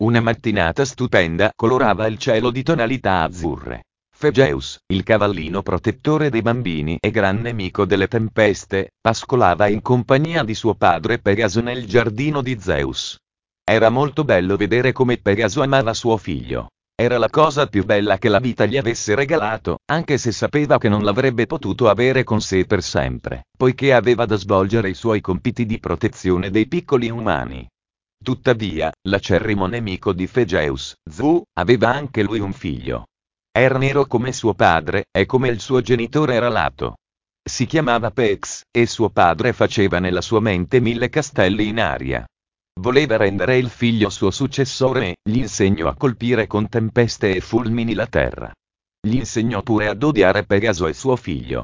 Una mattinata stupenda colorava il cielo di tonalità azzurre. Fegeus, il cavallino protettore dei bambini e gran nemico delle tempeste, pascolava in compagnia di suo padre Pegaso nel giardino di Zeus. Era molto bello vedere come Pegaso amava suo figlio. Era la cosa più bella che la vita gli avesse regalato, anche se sapeva che non l'avrebbe potuto avere con sé per sempre, poiché aveva da svolgere i suoi compiti di protezione dei piccoli umani. Tuttavia, l'acerrimo nemico di Fegeus, Zu, aveva anche lui un figlio. Era nero come suo padre, e come il suo genitore era lato. Si chiamava Pex, e suo padre faceva nella sua mente 1000 castelli in aria. Voleva rendere il figlio suo successore e gli insegnò a colpire con tempeste e fulmini la terra. Gli insegnò pure ad odiare Pegaso e suo figlio.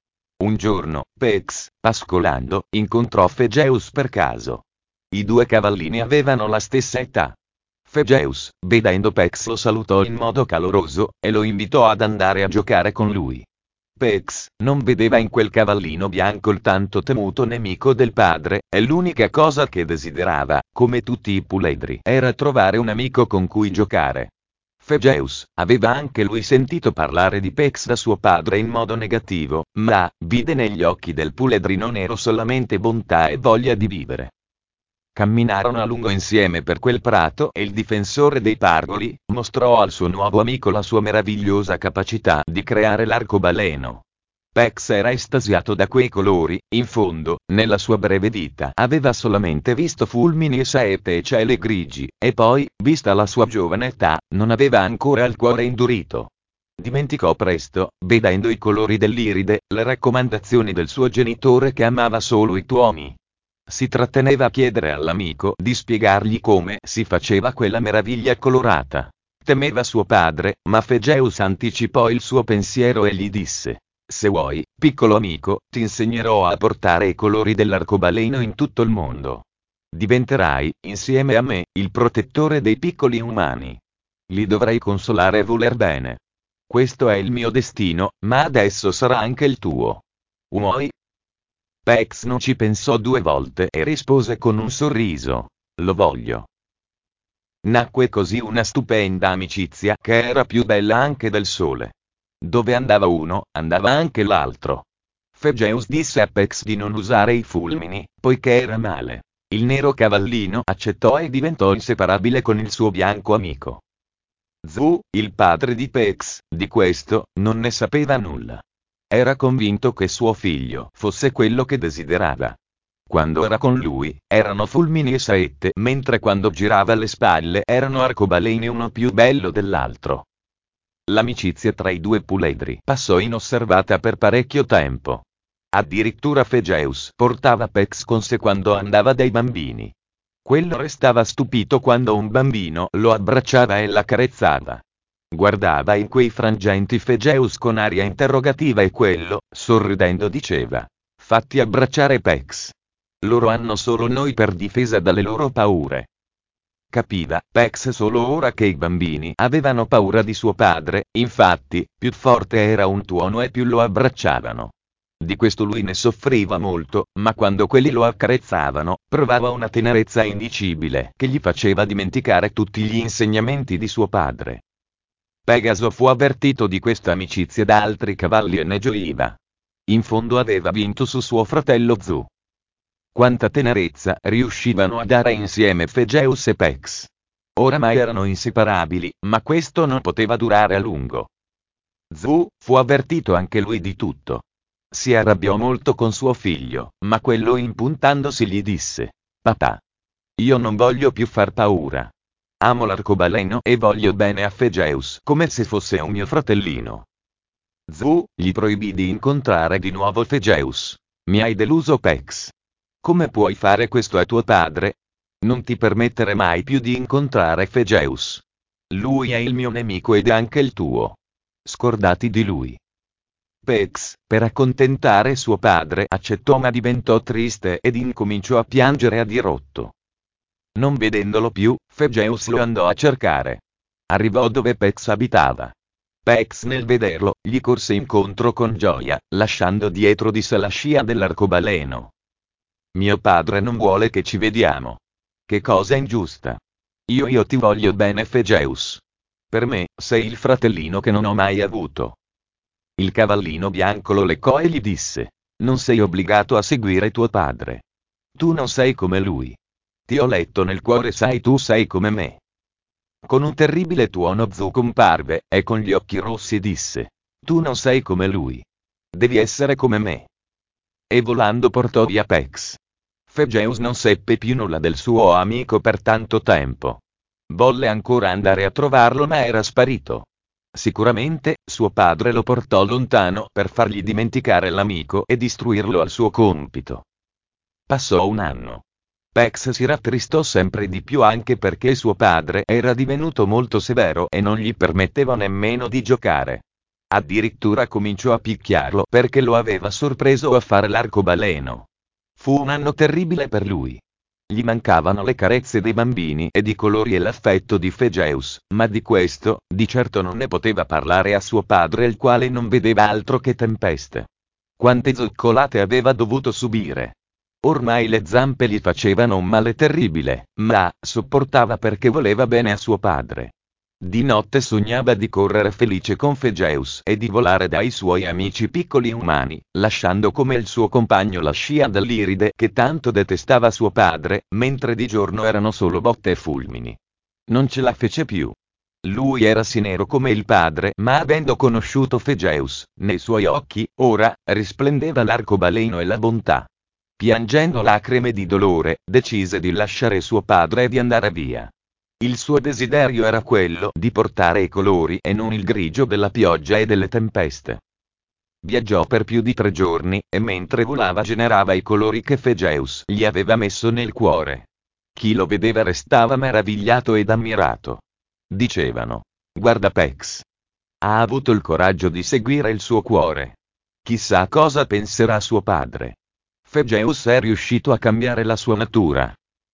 Un giorno, Pex, pascolando, incontrò Fegeus per caso. I due cavallini avevano la stessa età. Fegeus, vedendo Pex, lo salutò in modo caloroso, e lo invitò ad andare a giocare con lui. Pex non vedeva in quel cavallino bianco il tanto temuto nemico del padre, e l'unica cosa che desiderava, come tutti i puledri, era trovare un amico con cui giocare. Fegeus aveva anche lui sentito parlare di Pex da suo padre in modo negativo, ma vide negli occhi del puledrino nero solamente bontà e voglia di vivere. Camminarono a lungo insieme per quel prato e il difensore dei pargoli mostrò al suo nuovo amico la sua meravigliosa capacità di creare l'arcobaleno. Pex era estasiato da quei colori, in fondo, nella sua breve vita aveva solamente visto fulmini e saette e cieli grigi, e poi, vista la sua giovane età, non aveva ancora il cuore indurito. Dimenticò presto, vedendo i colori dell'iride, le raccomandazioni del suo genitore che amava solo i tuoni. Si tratteneva a chiedere all'amico di spiegargli come si faceva quella meraviglia colorata. Temeva suo padre, ma Fegeus anticipò il suo pensiero e gli disse: se vuoi, piccolo amico, ti insegnerò a portare i colori dell'arcobaleno in tutto il mondo. Diventerai, insieme a me, il protettore dei piccoli umani. Li dovrai consolare e voler bene. Questo è il mio destino, ma adesso sarà anche il tuo. Vuoi? Pex non ci pensò 2 volte e rispose con un sorriso: lo voglio. Nacque così una stupenda amicizia che era più bella anche del sole. Dove andava uno, andava anche l'altro. Fegeus disse a Pex di non usare i fulmini, poiché era male. Il nero cavallino accettò e diventò inseparabile con il suo bianco amico. Zu, il padre di Pex, di questo, non ne sapeva nulla. Era convinto che suo figlio fosse quello che desiderava. Quando era con lui, erano fulmini e saette, mentre quando girava le spalle erano arcobaleni uno più bello dell'altro. L'amicizia tra i due puledri passò inosservata per parecchio tempo. Addirittura Fegeus portava Pex con sé quando andava dai bambini. Quello restava stupito quando un bambino lo abbracciava e l'accarezzava. Guardava in quei frangenti Fegeus con aria interrogativa e quello, sorridendo diceva: fatti abbracciare Pex. Loro hanno solo noi per difesa dalle loro paure. Capiva Pex solo ora che i bambini avevano paura di suo padre, infatti, più forte era un tuono e più lo abbracciavano. Di questo lui ne soffriva molto, ma quando quelli lo accarezzavano, provava una tenerezza indicibile che gli faceva dimenticare tutti gli insegnamenti di suo padre. Pegaso fu avvertito di questa amicizia da altri cavalli e ne gioiva. In fondo aveva vinto su suo fratello Zu. Quanta tenerezza riuscivano a dare insieme Fegeus e Pex. Oramai erano inseparabili, ma questo non poteva durare a lungo. Zu fu avvertito anche lui di tutto. Si arrabbiò molto con suo figlio, ma quello impuntandosi gli disse: papà, io non voglio più far paura. Amo l'arcobaleno e voglio bene a Fegeus come se fosse un mio fratellino. Zu gli proibì di incontrare di nuovo Fegeus. Mi hai deluso, Pex. Come puoi fare questo a tuo padre? Non ti permettere mai più di incontrare Fegeus. Lui è il mio nemico ed è anche il tuo. Scordati di lui. Pex, per accontentare suo padre, accettò, ma diventò triste ed incominciò a piangere a dirotto. Non vedendolo più, Fegeus lo andò a cercare. Arrivò dove Pex abitava. Pex, nel vederlo, gli corse incontro con gioia, lasciando dietro di sé la scia dell'arcobaleno. Mio padre non vuole che ci vediamo. Che cosa ingiusta. Io ti voglio bene, Fegeus. Per me, sei il fratellino che non ho mai avuto. Il cavallino bianco lo leccò e gli disse: non sei obbligato a seguire tuo padre. Tu non sei come lui. Ti ho letto nel cuore, sai, tu sei come me. Con un terribile tuono Zu comparve, e con gli occhi rossi disse: tu non sei come lui. Devi essere come me. E volando portò via Pex. Fegeus non seppe più nulla del suo amico per tanto tempo. Volle ancora andare a trovarlo, ma era sparito. Sicuramente, suo padre lo portò lontano per fargli dimenticare l'amico e distruirlo al suo compito. Passò un anno. Pex si rattristò sempre di più, anche perché suo padre era divenuto molto severo e non gli permetteva nemmeno di giocare. Addirittura cominciò a picchiarlo perché lo aveva sorpreso a fare l'arcobaleno. Fu un anno terribile per lui. Gli mancavano le carezze dei bambini ed i colori e l'affetto di Fegeus, ma di questo, di certo non ne poteva parlare a suo padre, il quale non vedeva altro che tempeste. Quante zoccolate aveva dovuto subire! Ormai le zampe gli facevano un male terribile, ma sopportava perché voleva bene a suo padre. Di notte sognava di correre felice con Fegeus e di volare dai suoi amici piccoli umani, lasciando come il suo compagno la scia dell'Iride che tanto detestava suo padre, mentre di giorno erano solo botte e fulmini. Non ce la fece più. Lui era sì nero come il padre, ma avendo conosciuto Fegeus, nei suoi occhi, ora, risplendeva l'arcobaleno e la bontà. Piangendo lacrime di dolore, decise di lasciare suo padre e di andare via. Il suo desiderio era quello di portare i colori e non il grigio della pioggia e delle tempeste. Viaggiò per più di 3 giorni, e mentre volava generava i colori che Fegeus gli aveva messo nel cuore. Chi lo vedeva restava meravigliato ed ammirato. Dicevano: guarda Pex. Ha avuto il coraggio di seguire il suo cuore. Chissà cosa penserà suo padre. Fegeus è riuscito a cambiare la sua natura.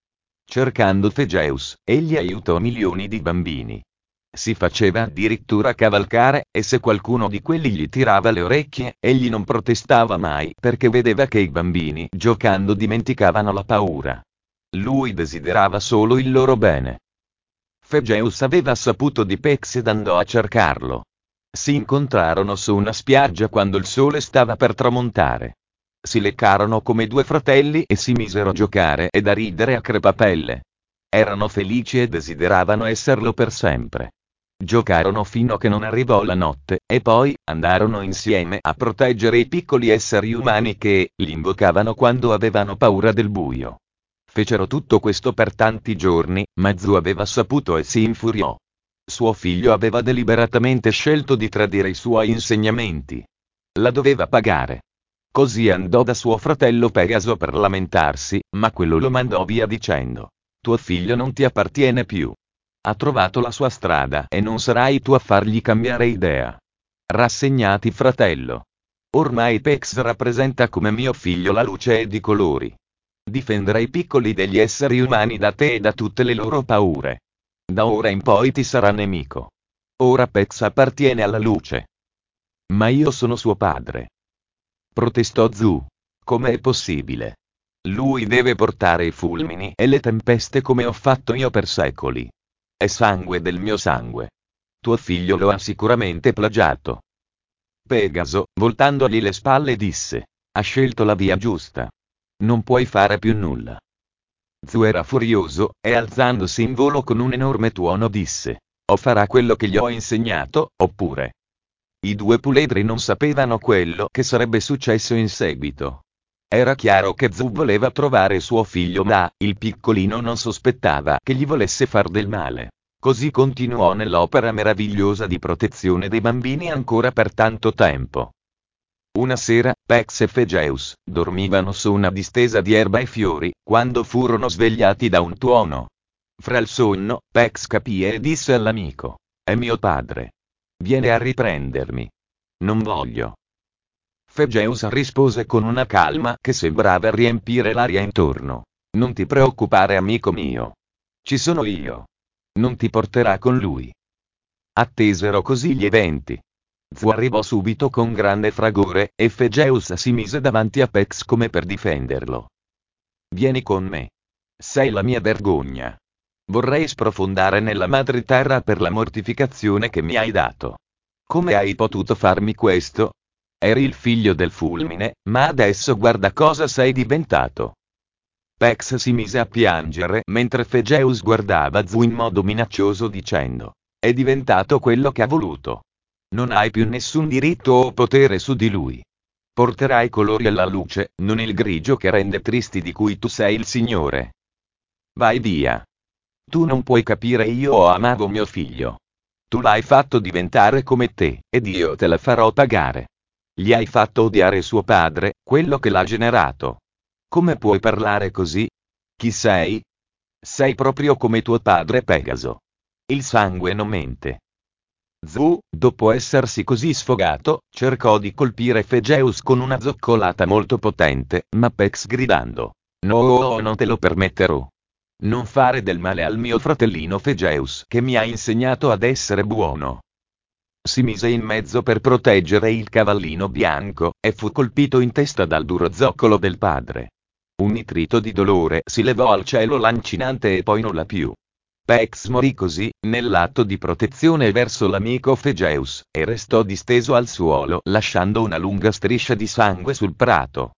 Cercando Fegeus, egli aiutò milioni di bambini. Si faceva addirittura cavalcare, e se qualcuno di quelli gli tirava le orecchie, egli non protestava mai perché vedeva che i bambini giocando dimenticavano la paura. Lui desiderava solo il loro bene. Fegeus aveva saputo di Pex ed andò a cercarlo. Si incontrarono su una spiaggia quando il sole stava per tramontare. Si leccarono come 2 fratelli e si misero a giocare ed a ridere a crepapelle. Erano felici e desideravano esserlo per sempre. Giocarono fino a che non arrivò la notte, e poi andarono insieme a proteggere i piccoli esseri umani che li invocavano quando avevano paura del buio. Fecero tutto questo per tanti giorni, ma Zu aveva saputo e si infuriò. Suo figlio aveva deliberatamente scelto di tradire i suoi insegnamenti. La doveva pagare. Così andò da suo fratello Pegaso per lamentarsi, ma quello lo mandò via dicendo: tuo figlio non ti appartiene più. Ha trovato la sua strada e non sarai tu a fargli cambiare idea. Rassegnati, fratello. Ormai Pex rappresenta come mio figlio la luce ed i colori. Difenderà i piccoli degli esseri umani da te e da tutte le loro paure. Da ora in poi ti sarà nemico. Ora Pex appartiene alla luce. Ma io sono suo padre. Protestò Zu. Come è possibile? Lui deve portare i fulmini e le tempeste come ho fatto io per secoli. È sangue del mio sangue. Tuo figlio lo ha sicuramente plagiato. Pegaso, voltandogli le spalle, disse: ha scelto la via giusta. Non puoi fare più nulla. Zu era furioso, e alzandosi in volo con un enorme tuono disse: o farà quello che gli ho insegnato, oppure. I 2 puledri non sapevano quello che sarebbe successo in seguito. Era chiaro che Zu voleva trovare suo figlio, ma il piccolino non sospettava che gli volesse far del male. Così continuò nell'opera meravigliosa di protezione dei bambini ancora per tanto tempo. Una sera, Pex e Fegeus dormivano su una distesa di erba e fiori, quando furono svegliati da un tuono. Fra il sonno, Pex capì e disse all'amico: è mio padre. Viene a riprendermi. Non voglio. Fegeus rispose con una calma che sembrava riempire l'aria intorno: non ti preoccupare, amico mio. Ci sono io. Non ti porterà con lui. Attesero così gli eventi. Zu arrivò subito con grande fragore, e Fegeus si mise davanti a Pex come per difenderlo. Vieni con me. Sei la mia vergogna. Vorrei sprofondare nella madriterra per la mortificazione che mi hai dato. Come hai potuto farmi questo? Eri il figlio del fulmine, ma adesso guarda cosa sei diventato. Pex si mise a piangere mentre Fegeus guardava Zu in modo minaccioso dicendo: è diventato quello che ha voluto. Non hai più nessun diritto o potere su di lui. Porterai colori alla luce, non il grigio che rende tristi di cui tu sei il signore. Vai via. Tu non puoi capire, io amavo mio figlio. Tu l'hai fatto diventare come te, ed io te la farò pagare. Gli hai fatto odiare suo padre, quello che l'ha generato. Come puoi parlare così? Chi sei? Sei proprio come tuo padre Pegaso. Il sangue non mente. Zu, dopo essersi così sfogato, cercò di colpire Fegeus con una zoccolata molto potente, ma Pex gridando: no, non te lo permetterò. Non fare del male al mio fratellino Fegeus che mi ha insegnato ad essere buono. Si mise in mezzo per proteggere il cavallino bianco, e fu colpito in testa dal duro zoccolo del padre. Un nitrito di dolore si levò al cielo lancinante e poi nulla più. Pex morì così, nell'atto di protezione verso l'amico Fegeus, e restò disteso al suolo lasciando una lunga striscia di sangue sul prato.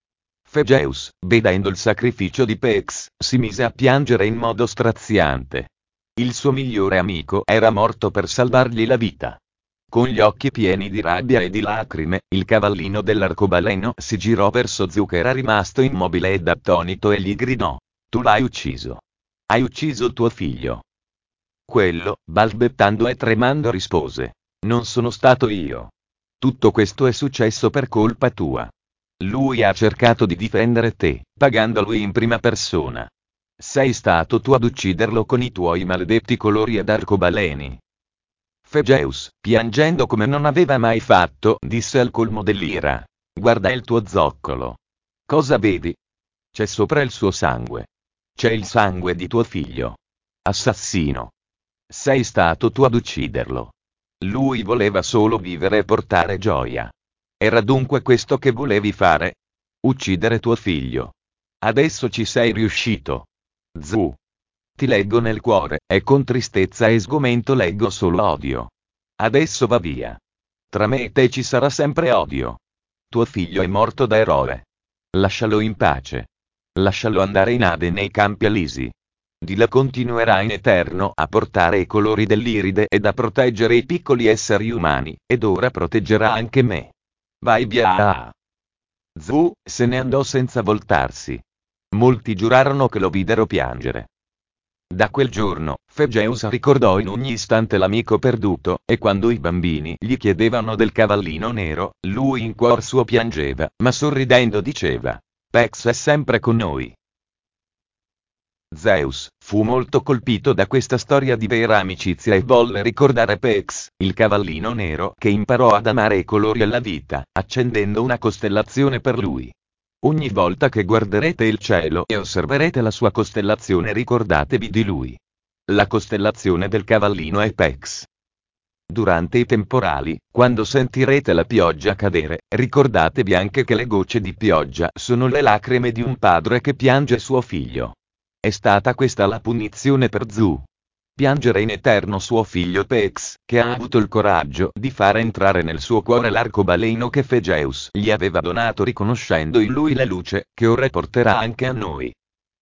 Fegeus, vedendo il sacrificio di Pex, si mise a piangere in modo straziante. Il suo migliore amico era morto per salvargli la vita. Con gli occhi pieni di rabbia e di lacrime, il cavallino dell'arcobaleno si girò verso Zu che era rimasto immobile ed attonito e gli gridò: tu l'hai ucciso. Hai ucciso tuo figlio. Quello, balbettando e tremando rispose: non sono stato io. Tutto questo è successo per colpa tua. Lui ha cercato di difendere te, pagando lui in prima persona. Sei stato tu ad ucciderlo con i tuoi maledetti colori ed arcobaleni. Fegeus, piangendo come non aveva mai fatto, disse al colmo dell'ira: guarda il tuo zoccolo. Cosa vedi? C'è sopra il suo sangue. C'è il sangue di tuo figlio. Assassino. Sei stato tu ad ucciderlo. Lui voleva solo vivere e portare gioia. Era dunque questo che volevi fare? Uccidere tuo figlio. Adesso ci sei riuscito. Zu. Ti leggo nel cuore, e con tristezza e sgomento leggo solo odio. Adesso va via. Tra me e te ci sarà sempre odio. Tuo figlio è morto da eroe. Lascialo in pace. Lascialo andare in Ade nei campi Elisi. Di là continuerà in eterno a portare i colori dell'Iride ed a proteggere i piccoli esseri umani, ed ora proteggerà anche me. Vai via. Zu se ne andò senza voltarsi. Molti giurarono che lo videro piangere. Da quel giorno, Fegeus ricordò in ogni istante l'amico perduto, e quando i bambini gli chiedevano del cavallino nero, lui in cuor suo piangeva, ma sorridendo diceva: Pex è sempre con noi. Zeus fu molto colpito da questa storia di vera amicizia e volle ricordare Pex, il cavallino nero che imparò ad amare i colori e la vita, accendendo una costellazione per lui. Ogni volta che guarderete il cielo e osserverete la sua costellazione, ricordatevi di lui. La costellazione del cavallino è Pex. Durante i temporali, quando sentirete la pioggia cadere, ricordatevi anche che le gocce di pioggia sono le lacrime di un padre che piange suo figlio. È stata questa la punizione per Zu. Piangere in eterno suo figlio Pex, che ha avuto il coraggio di fare entrare nel suo cuore l'arcobaleno che Fegeus gli aveva donato, riconoscendo in lui la luce, che ora porterà anche a noi.